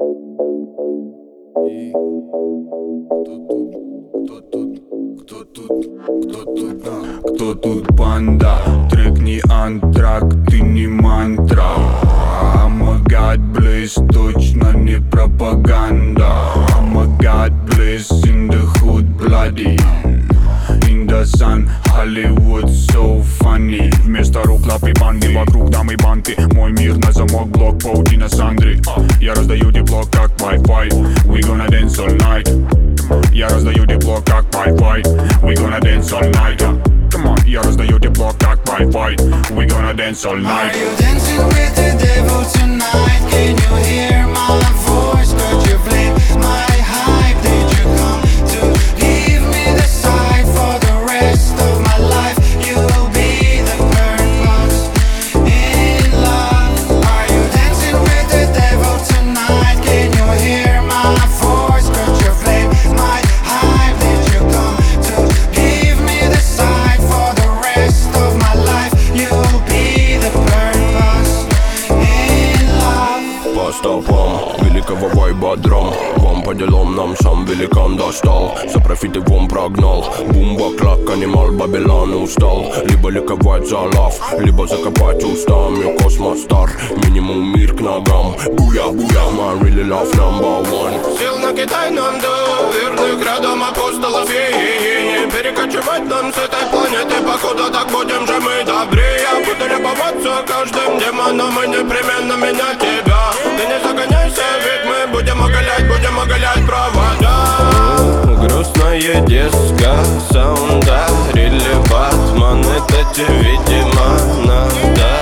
Кто тут банда? Трек не антракт, ты не мантра. I'm a god bless, точно не пропаганда. I'm a god bless, in the hood bloody, in the sun, Hollywood so funny. Вместо рук лапы банды, вокруг дамы банты. Мой мир на замок, блок, паутина Сандры. Я раздаю тепло, как Wi-Fi. We gonna dance all night. Я раздаю тепло, как Wi-Fi. We gonna dance all night. Come on, я раздаю тепло, как Wi-Fi. We gonna dance all night. Are you dancing with the devil tonight? Can you hear my voice? Could you blame my hype? Did you come to give me the sight for the rest of my life? You will be the purpose in love. Are you dancing with the devil tonight? Can you hear my voice? Could you blame my hype? Did you come to give me the sight for the rest of my life? You will be the purpose in love. По стопам великого вайба драм. Вам по делам, нам сам великан достал. За профит его прогнал. Бумба, клак, анимал, Бабилан устал. Либо ликовать за лав, либо закопать устами. Космос стар, минимум мир к ногам. Буя, буя, my really love number one. Сил на Китай нам до верных рядом апостолов не перекочевать нам с этой планеты. Походу так будем же мы добрее. Буду любоваться каждым демоном и непременно менять тебя. Ты не загоняйся, ведь мы будем оголять провода. Грустная диска, саунда, рили Батман. Это тебе, видимо, надо.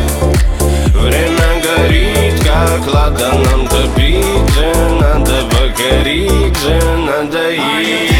Время горит, как ладаном топить же. Надо покорить же, надо и